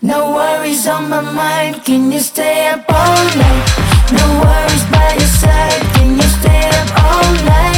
No worries on my mind, can you stay up all night? No worries by your side, can you stay up all night?